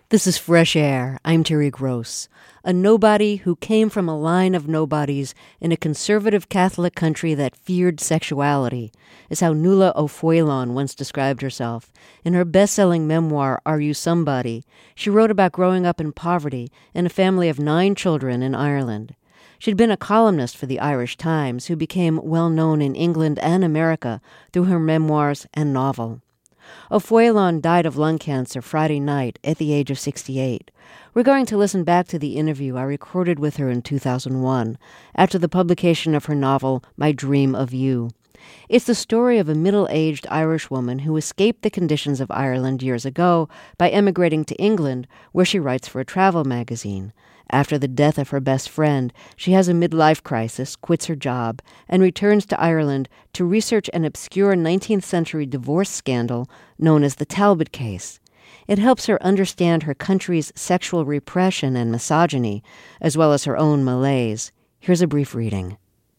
This is Fresh Air. I'm Terry Gross. A nobody who came from a line of nobodies in a conservative Catholic country that feared sexuality is how Nuala O'Foillan once described herself. In her best-selling memoir, Are You Somebody?, she wrote about growing up in poverty in a family of 9 children in Ireland. She'd been a columnist for the Irish Times who became well-known in England and America through her memoirs and novel. O'Foillan died of lung cancer Friday night at the age of 68. We're going to listen back to the interview I recorded with her in 2001, after the publication of her novel, My Dream of You. It's the story of a middle-aged Irish woman who escaped the conditions of Ireland years ago by emigrating to England, where she writes for a travel magazine. After the death of her best friend, she has a midlife crisis, quits her job, and returns to Ireland to research an obscure 19th century divorce scandal known as the Talbot case. It helps her understand her country's sexual repression and misogyny, as well as her own malaise. Here's a brief reading.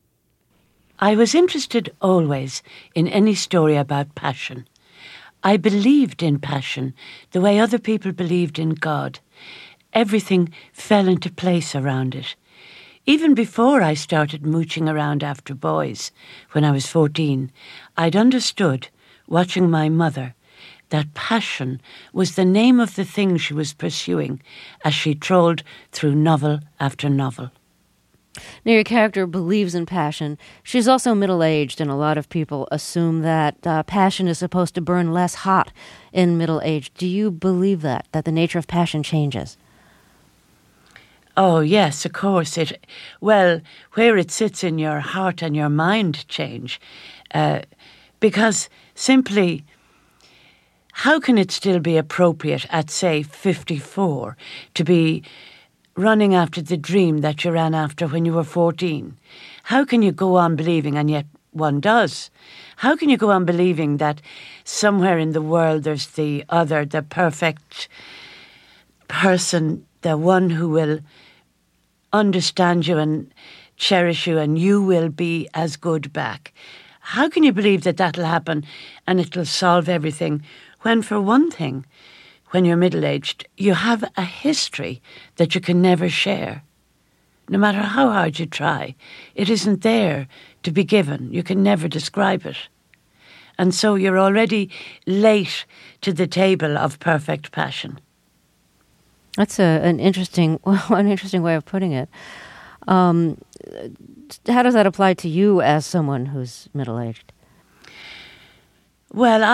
I was interested always in any story about passion. I believed in passion the way other people believed in God. Everything fell into place around it. Even before I started mooching around after boys, when I was 14, I'd understood, watching my mother, that passion was the name of the thing she was pursuing as she trolled through novel after novel. Now, your character believes in passion. She's also middle-aged, and a lot of people assume that passion is supposed to burn less hot in middle age. Do you believe that the nature of passion changes? Oh, yes, of course. Where it sits in your heart and your mind change. Because simply, how can it still be appropriate at, say, 54 to be running after the dream that you ran after when you were 14? How can you go on believing, and yet one does? How can you go on believing that somewhere in the world there's the other, the perfect person, the one who will understand you and cherish you, and you will be as good back? How can you believe that that'll happen and it'll solve everything when, for one thing, when you're middle-aged, you have a history that you can never share? No matter how hard you try, it isn't there to be given. You can never describe it. And so you're already late to the table of perfect passion. That's an interesting way of putting it. How does that apply to you as someone who's middle-aged? Well,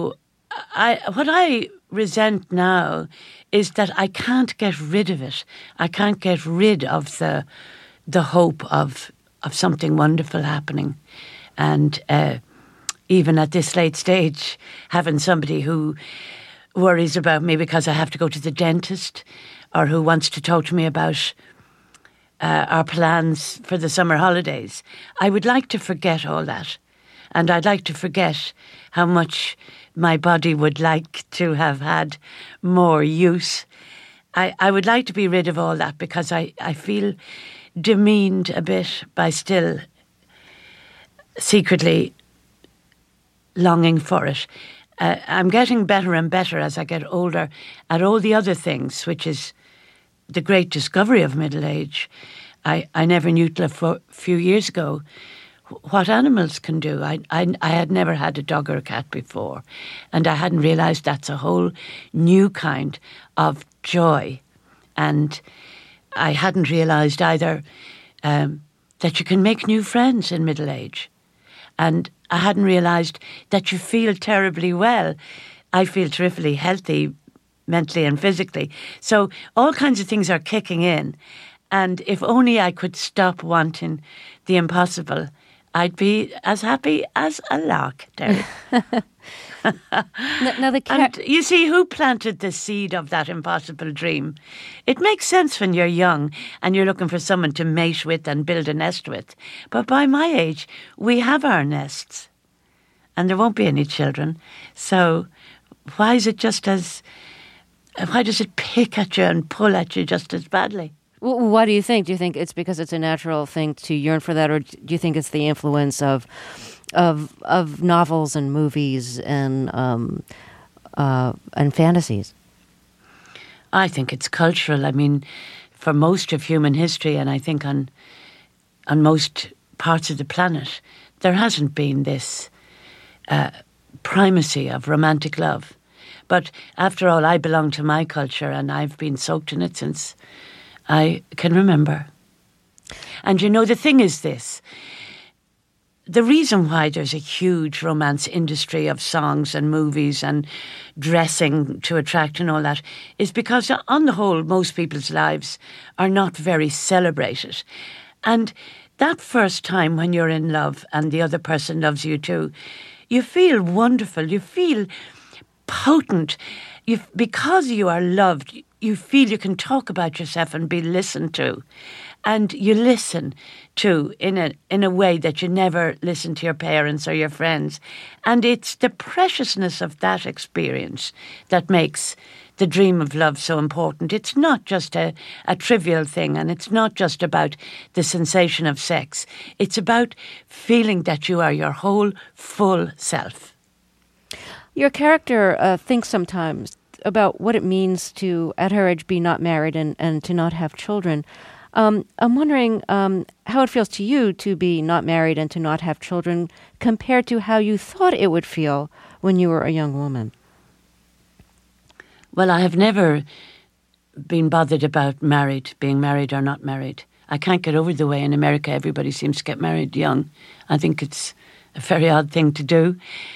what I resent now is that I can't get rid of it. I can't get rid of the hope of something wonderful happening. And even at this late stage, having somebody who worries about me because I have to go to the dentist, or who wants to talk to me about our plans for the summer holidays. I would like to forget all that. And I'd like to forget how much my body would like to have had more use. I would like to be rid of all that, because I feel demeaned a bit by still secretly longing for it. I'm getting better and better as I get older at all the other things, which is the great discovery of middle age. I never knew till a few years ago what animals can do. I had never had a dog or a cat before, and I hadn't realised that's a whole new kind of joy. And I hadn't realised either that you can make new friends in middle age. And I hadn't realised that you feel terribly well. I feel terrifically healthy, mentally and physically. So all kinds of things are kicking in. And if only I could stop wanting the impossible, I'd be as happy as a lark, Terry. And you see, who planted the seed of that impossible dream? It makes sense when you're young and you're looking for someone to mate with and build a nest with. But by my age, we have our nests. And there won't be any children. So why does it pick at you and pull at you just as badly? Well, what do you think? Do you think it's because it's a natural thing to yearn for that, or do you think it's the influence of novels and movies and fantasies? I think it's cultural. I mean, for most of human history, and I think on most parts of the planet, there hasn't been this primacy of romantic love. But after all, I belong to my culture, and I've been soaked in it since I can remember. And you know, the thing is this. The reason why there's a huge romance industry of songs and movies and dressing to attract and all that is because, on the whole, most people's lives are not very celebrated. And that first time when you're in love and the other person loves you too, you feel wonderful, you feel potent. Because you are loved, you feel you can talk about yourself and be listened to. And you listen to in a way that you never listen to your parents or your friends. And it's the preciousness of that experience that makes the dream of love so important. It's not just a trivial thing, and it's not just about the sensation of sex. It's about feeling that you are your whole, full self. Your character thinks sometimes about what it means to, at her age, be not married and to not have children. I'm wondering how it feels to you to be not married and to not have children compared to how you thought it would feel when you were a young woman. Well, I have never been bothered about being married or not married. I can't get over the way in America everybody seems to get married young. I think it's a very odd thing to do.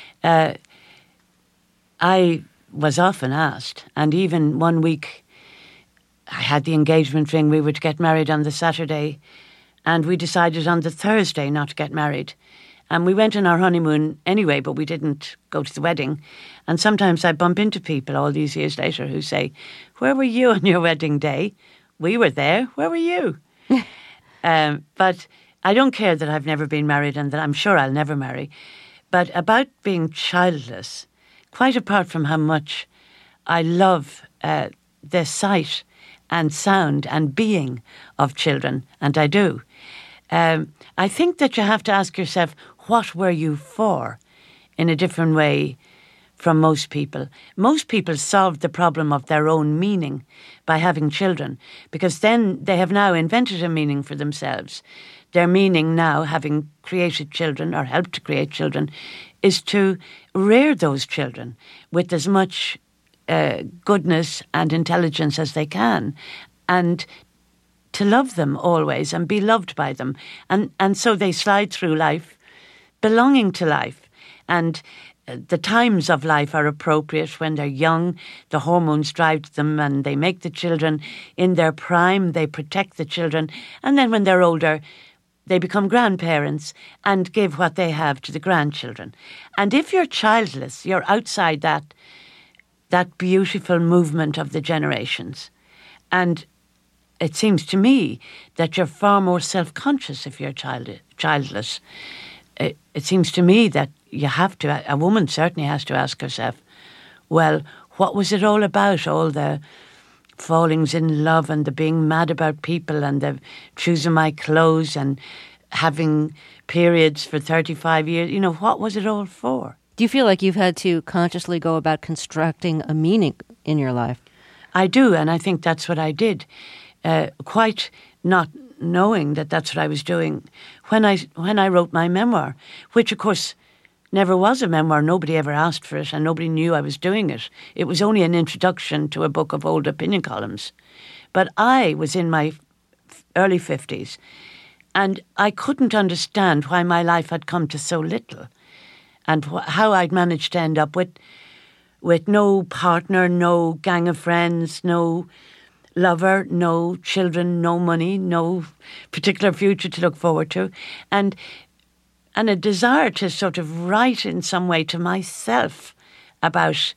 I was often asked, and even one week I had the engagement ring. We were to get married on the Saturday, and we decided on the Thursday not to get married. And we went on our honeymoon anyway, but we didn't go to the wedding. And sometimes I bump into people all these years later who say, "Where were you on your wedding day?" "We were there. Where were you?" But I don't care that I've never been married and that I'm sure I'll never marry. But about being childless, quite apart from how much I love the sight and sound and being of children, and I do, I think that you have to ask yourself, what were you for, in a different way from most people. Most people solve the problem of their own meaning by having children, because then they have now invented a meaning for themselves. Their meaning now, having created children or helped to create children, is to rear those children with as much goodness and intelligence as they can, and to love them always and be loved by them. And so they slide through life belonging to life. And the times of life are appropriate. When they're young, the hormones drive them and they make the children. In their prime, they protect the children. And then when they're older, they become grandparents and give what they have to the grandchildren. And if you're childless, you're outside that beautiful movement of the generations. And it seems to me that you're far more self-conscious if you're childless. It seems to me that a woman certainly has to ask herself, well, what was it all about? All the fallings in love and the being mad about people and the choosing my clothes and having periods for 35 years. You know, what was it all for? Do you feel like you've had to consciously go about constructing a meaning in your life? I do, and I think that's what I did. Quite not knowing that that's what I was doing when I wrote my memoir, which of course never was a memoir. Nobody ever asked for it and nobody knew I was doing it. It was only an introduction to a book of old opinion columns. But I was in my early 50s and I couldn't understand why my life had come to so little and how I'd managed to end up with no partner, no gang of friends, no lover, no children, no money, no particular future to look forward to, and a desire to sort of write in some way to myself about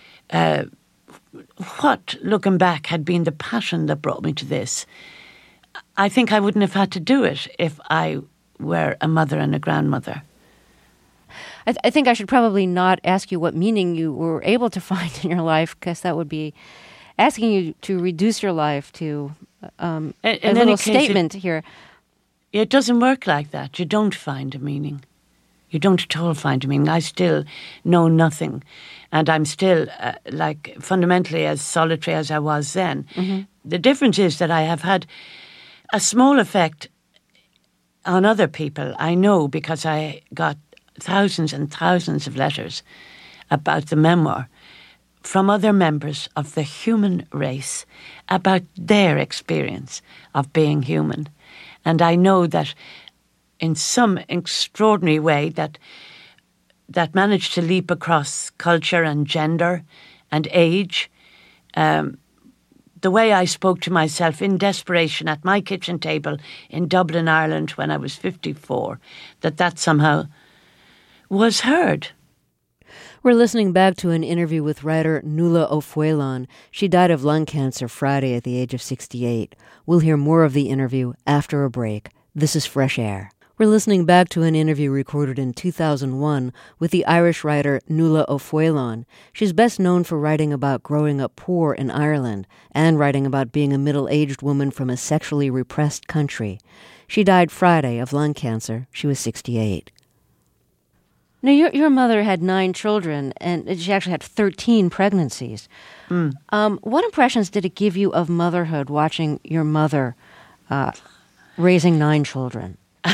what, looking back, had been the passion that brought me to this. I think I wouldn't have had to do it if I were a mother and a grandmother. I think I should probably not ask you what meaning you were able to find in your life, because that would be asking you to reduce your life to a little statement here. It doesn't work like that. You don't find a meaning. You don't at all find a meaning. I still know nothing. And I'm still, fundamentally as solitary as I was then. Mm-hmm. The difference is that I have had a small effect on other people. I know because I got thousands and thousands of letters about the memoir from other members of the human race about their experience of being human. And I know that in some extraordinary way that managed to leap across culture and gender and age. The way I spoke to myself in desperation at my kitchen table in Dublin, Ireland, when I was 54, that somehow was heard. We're listening back to an interview with writer Nuala Ó Foghlain. She died of lung cancer Friday at the age of 68. We'll hear more of the interview after a break. This is Fresh Air. We're listening back to an interview recorded in 2001 with the Irish writer Nuala Ó Foghlain. She's best known for writing about growing up poor in Ireland and writing about being a middle-aged woman from a sexually repressed country. She died Friday of lung cancer. She was 68. Now, your mother had 9 children, and she actually had 13 pregnancies. What impressions did it give you of motherhood watching your mother raising 9 children?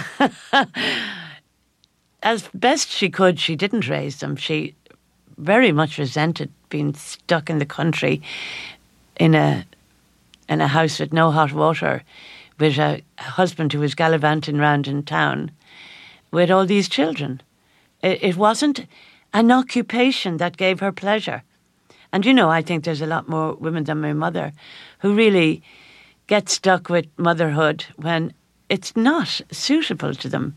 As best she could, she didn't raise them. She very much resented being stuck in the country in a house with no hot water, with a husband who was gallivanting round in town with all these children. It wasn't an occupation that gave her pleasure. And, I think there's a lot more women than my mother who really get stuck with motherhood when it's not suitable to them.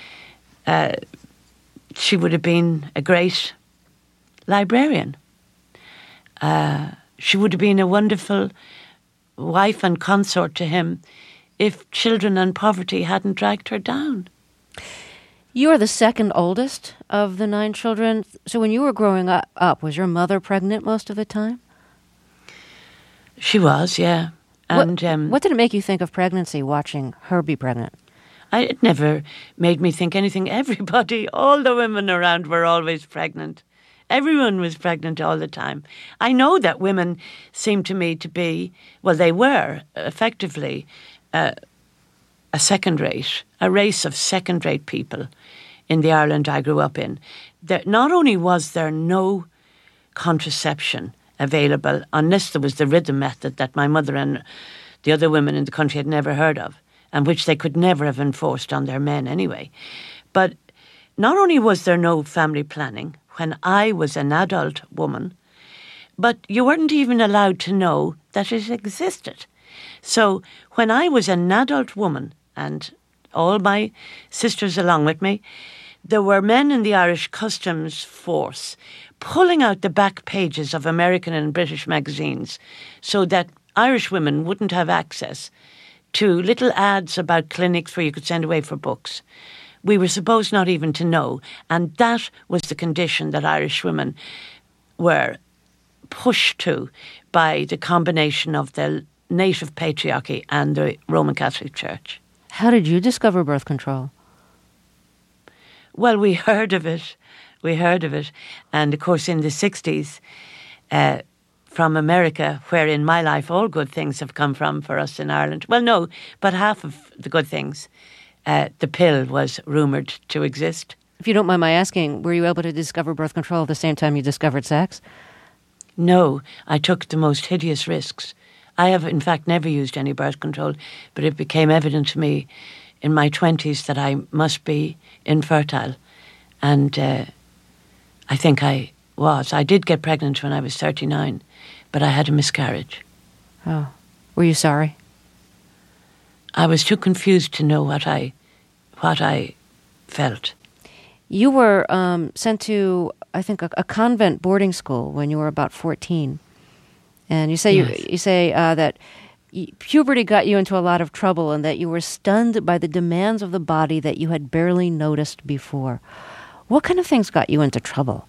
She would have been a great librarian. She would have been a wonderful wife and consort to him if children and poverty hadn't dragged her down. You are the second oldest of the 9 children. So when you were growing up, was your mother pregnant most of the time? She was, yeah. And what did it make you think of pregnancy, watching her be pregnant? It never made me think anything. Everybody, all the women around were always pregnant. Everyone was pregnant all the time. I know that women seem to me to be, well, they were effectively a race of second-rate people in the Ireland I grew up in. Not only was there no contraception available, unless there was the rhythm method that my mother and the other women in the country had never heard of, and which they could never have enforced on their men anyway. But not only was there no family planning when I was an adult woman, but you weren't even allowed to know that it existed. So when I was an adult woman, and all my sisters along with me, there were men in the Irish Customs Force pulling out the back pages of American and British magazines so that Irish women wouldn't have access to little ads about clinics where you could send away for books. We were supposed not even to know, and that was the condition that Irish women were pushed to by the combination of the native patriarchy and the Roman Catholic Church. How did you discover birth control? Well, we heard of it. And, of course, in the 60s, from America, where in my life all good things have come from for us in Ireland. Well, no, but half of the good things, the pill was rumoured to exist. If you don't mind my asking, were you able to discover birth control at the same time you discovered sex? No, I took the most hideous risks. I have, in fact, never used any birth control, but it became evident to me in my 20s that I must be infertile. And I think I was. I did get pregnant when I was 39, but I had a miscarriage. Oh. Were you sorry? I was too confused to know what I felt. You were sent to, I think, a convent boarding school when you were about 14. And you say Yes. That puberty got you into a lot of trouble and that you were stunned by the demands of the body that you had barely noticed before. What kind of things got you into trouble?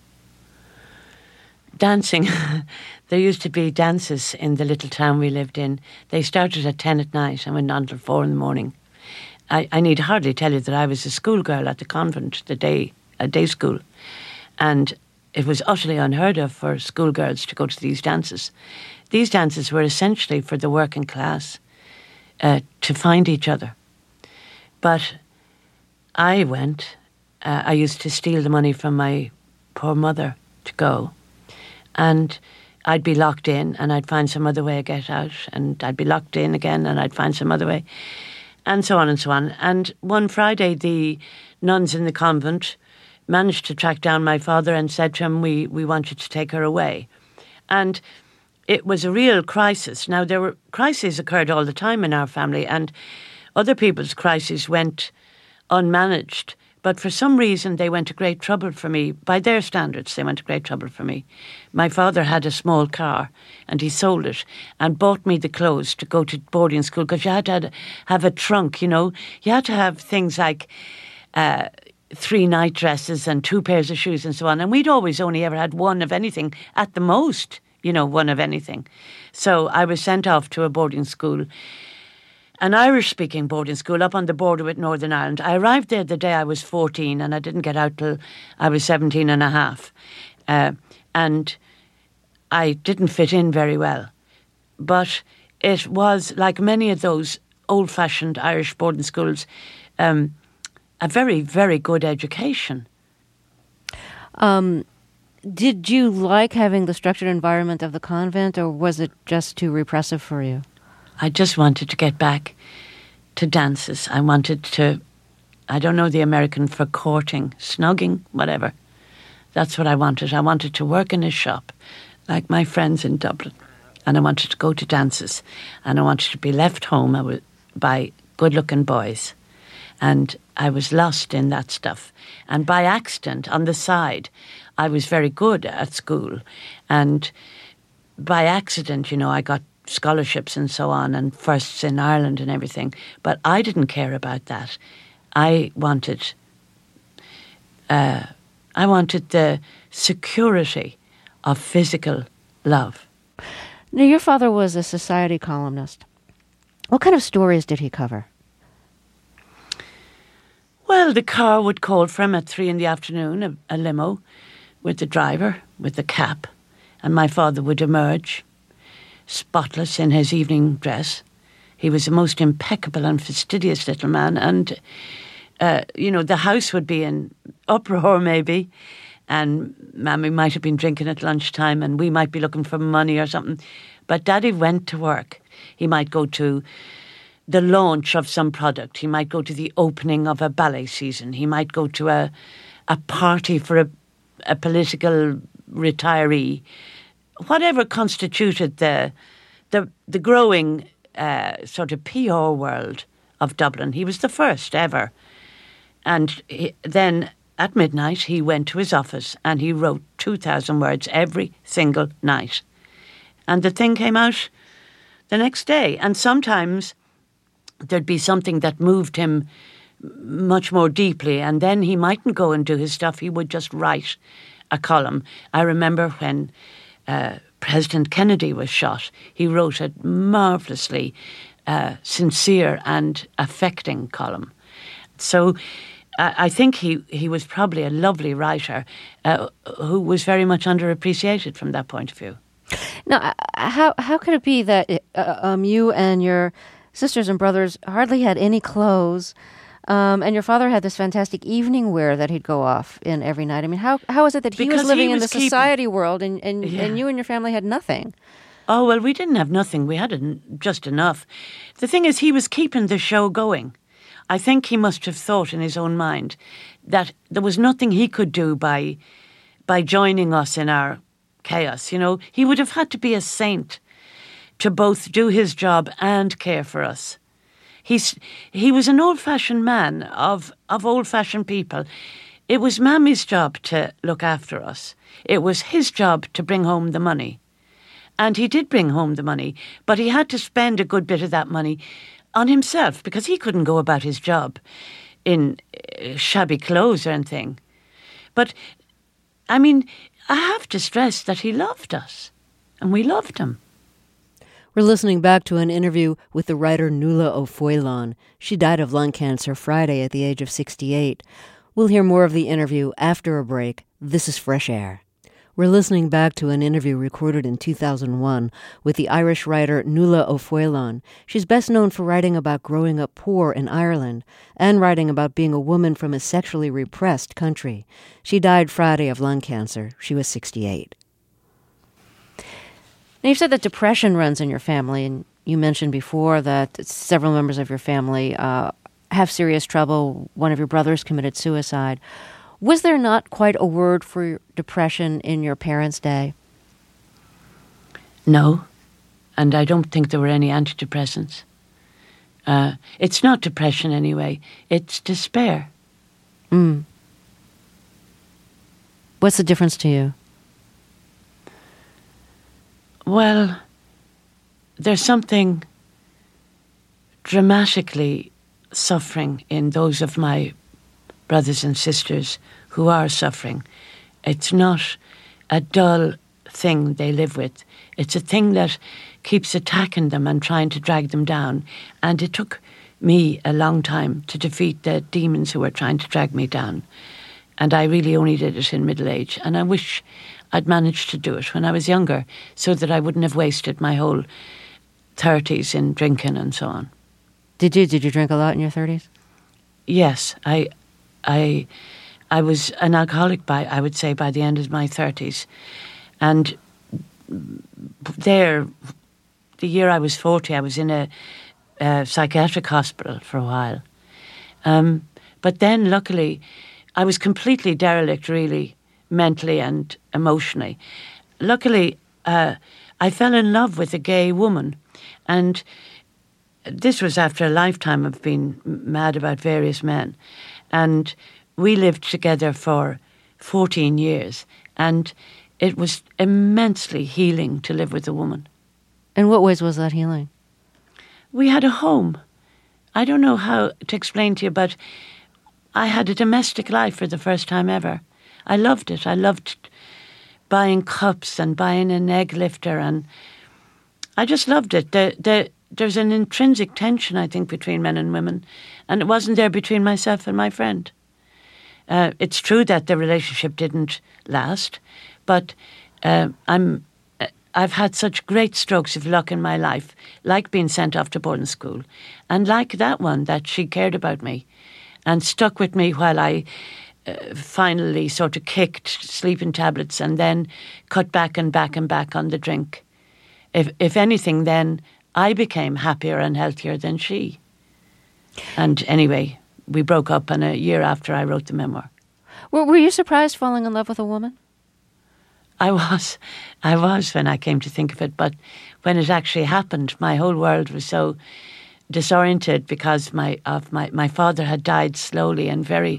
Dancing. There used to be dances in the little town we lived in. They started at 10 at night and went on till 4 in the morning. I need hardly tell you that I was a schoolgirl at the convent, a day school. And it was utterly unheard of for schoolgirls to go to these dances. These dances were essentially for the working class to find each other. But I went. I used to steal the money from my poor mother to go. And I'd be locked in and I'd find some other way to get out. And I'd be locked in again and I'd find some other way. And so on and so on. And one Friday, the nuns in the convent managed to track down my father and said to him, we want you to take her away. And it was a real crisis. Now, crises occurred all the time in our family, and other people's crises went unmanaged. But for some reason, they went to great trouble for me. By their standards, they went to great trouble for me. My father had a small car, and he sold it and bought me the clothes to go to boarding school, because you had to have a trunk, you know. You had to have things like 3 night dresses and 2 pairs of shoes and so on. And we'd always only ever had one of anything, at the most, you know, one of anything. So I was sent off to a boarding school, an Irish-speaking boarding school up on the border with Northern Ireland. I arrived there the day I was 14, and I didn't get out till I was 17 and a half. And I didn't fit in very well. But it was, like many of those old-fashioned Irish boarding schools, a very, very good education. Did you like having the structured environment of the convent, or was it just too repressive for you? I just wanted to get back to dances. I wanted to, I don't know the American for courting, snugging, whatever. That's what I wanted. I wanted to work in a shop like my friends in Dublin. And I wanted to go to dances. And I wanted to be left home by good-looking boys. And I was lost in that stuff. And by accident, on the side, I was very good at school. And by accident, you know, I got scholarships and so on, and firsts in Ireland and everything. But I didn't care about that. I wanted the security of physical love. Now, your father was a society columnist. What kind of stories did he cover? Well, the car would call for him at 3 p.m, a limo, with the driver, with the cap, and my father would emerge, spotless in his evening dress. He was the most impeccable and fastidious little man, and, you know, the house would be in uproar maybe, and Mammy might have been drinking at lunchtime, and we might be looking for money or something. But Daddy went to work. He might go to the launch of some product. He might go to the opening of a ballet season. He might go to a party for a political retiree. Whatever constituted the growing sort of PR world of Dublin, he was the first ever. And then at midnight, he went to his office and he wrote 2,000 words every single night. And the thing came out the next day. And sometimes there'd be something that moved him much more deeply, and then he mightn't go and do his stuff. He would just write a column. I remember when President Kennedy was shot, he wrote a marvellously sincere and affecting column. So I think he was probably a lovely writer who was very much underappreciated from that point of view. Now, how could it be that you and your sisters and brothers hardly had any clothes, and your father had this fantastic evening wear that he'd go off in every night? I mean, how is it that he was living in the society world and you and your family had nothing? Oh, well, we didn't have nothing. We had just enough. The thing is, he was keeping the show going. I think he must have thought in his own mind that there was nothing he could do by joining us in our chaos. You know, he would have had to be a saint to both do his job and care for us. He was an old-fashioned man of old-fashioned people. It was Mammy's job to look after us. It was his job to bring home the money. And he did bring home the money, but he had to spend a good bit of that money on himself because he couldn't go about his job in shabby clothes or anything. But, I mean, I have to stress that he loved us, and we loved him. We're listening back to an interview with the writer Nuala Ó She died of lung cancer Friday at the age of 68. We'll hear more of the interview after a break. This is Fresh Air. We're listening back to an interview recorded in 2001 with the Irish writer Nuala Ó She's best known for writing about growing up poor in Ireland and writing about being a woman from a sexually repressed country. She died Friday of lung cancer. She was 68. Now, you've said that depression runs in your family, and you mentioned before that several members of your family have serious trouble. One of your brothers committed suicide. Was there not quite a word for depression in your parents' day? No, and I don't think there were any antidepressants. It's not depression anyway, it's despair. What's the difference to you? Well, there's something dramatically suffering in those of my brothers and sisters who are suffering. It's not a dull thing they live with. It's a thing that keeps attacking them and trying to drag them down. And it took me a long time to defeat the demons who were trying to drag me down. And I really only did it in middle age. And I wish I'd managed to do it when I was younger so that I wouldn't have wasted my whole 30s in drinking and so on. Did you drink a lot in your 30s? Yes, I was an alcoholic I would say by the end of my 30s. And the year I was 40, I was in a psychiatric hospital for a while. But then luckily I was completely derelict really, mentally and emotionally. Luckily, I fell in love with a gay woman, and this was after a lifetime of being mad about various men. And we lived together for 14 years, and it was immensely healing to live with a woman. In what ways was that healing? We had a home. I don't know how to explain to you, but I had a domestic life for the first time ever. I loved it. I loved buying cups and buying an egg lifter, and I just loved it. There's an intrinsic tension, I think, between men and women, and it wasn't there between myself and my friend. It's true that the relationship didn't last, but I've had such great strokes of luck in my life, like being sent off to boarding school, and like that one, that she cared about me and stuck with me while I finally sort of kicked sleeping tablets and then cut back and back and back on the drink. If anything, then I became happier and healthier than she. And anyway, we broke up, and a year after I wrote the memoir. Were you surprised falling in love with a woman? I was when I came to think of it, but when it actually happened, my whole world was so disoriented because my father had died slowly and very,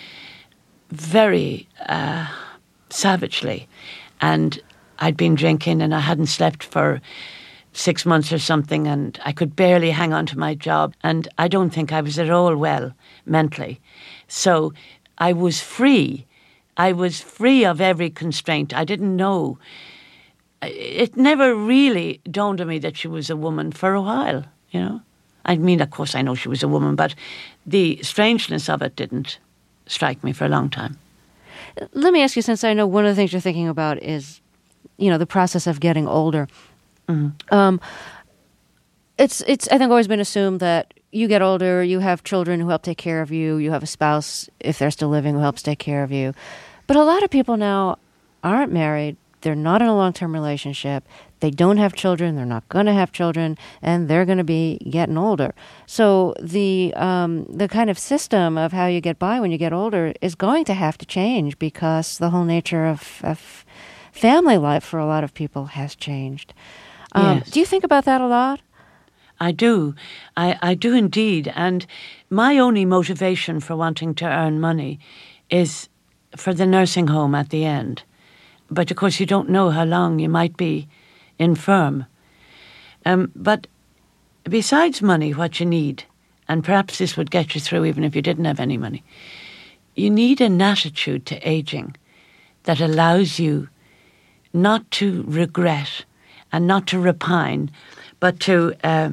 very savagely, and I'd been drinking and I hadn't slept for 6 months or something, and I could barely hang on to my job, and I don't think I was at all well mentally. So I was free. I was free of every constraint. I didn't know. It never really dawned on me that she was a woman for a while, you know. I mean, of course I know she was a woman, but the strangeness of it didn't strike me for a long time. Let me ask you, since I know one of the things you're thinking about is, you know, the process of getting older. Mm-hmm. It's I think always been assumed that you get older, you have children who help take care of you, you have a spouse, if they're still living, who helps take care of you. But a lot of people now aren't married, they're not in a long-term relationship, they don't have children, they're not going to have children, and they're going to be getting older. So the kind of system of how you get by when you get older is going to have to change, because the whole nature of family life for a lot of people has changed. Yes. Do you think about that a lot? I do. I do indeed. And my only motivation for wanting to earn money is for the nursing home at the end. But of course you don't know how long you might be infirm. But besides money, what you need, and perhaps this would get you through even if you didn't have any money, you need an attitude to aging that allows you not to regret and not to repine, but to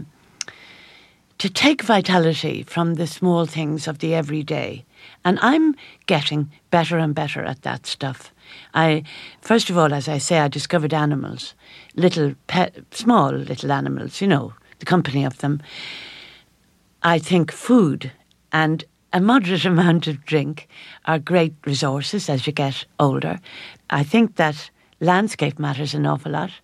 take vitality from the small things of the everyday. And I'm getting better and better at that stuff. First of all, as I say, I discovered animals, small little animals, the company of them. I think food and a moderate amount of drink are great resources as you get older. I think that landscape matters an awful lot.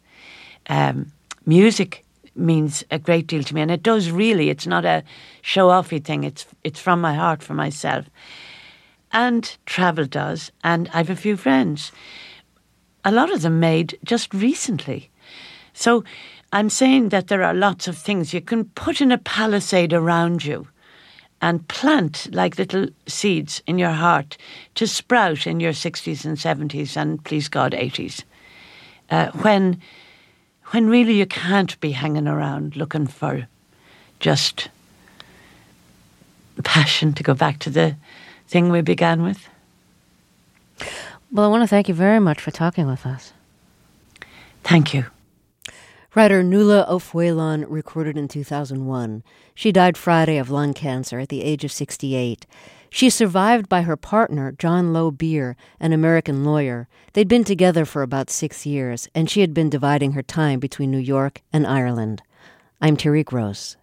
Music means a great deal to me, and it does really. It's not a show-offy thing. It's from my heart for myself. And travel does, and I've a few friends. A lot of them made just recently. So I'm saying that there are lots of things you can put in a palisade around you and plant like little seeds in your heart to sprout in your 60s and 70s and, please God, 80s. When really you can't be hanging around looking for just passion, to go back to the thing we began with. Well, I want to thank you very much for talking with us. Thank you. Writer Nuala Ó recorded in 2001. She died Friday of lung cancer at the age of 68. She's survived by her partner, John Lowe Beer, an American lawyer. They'd been together for about 6 years, and she had been dividing her time between New York and Ireland. I'm Terry Gross.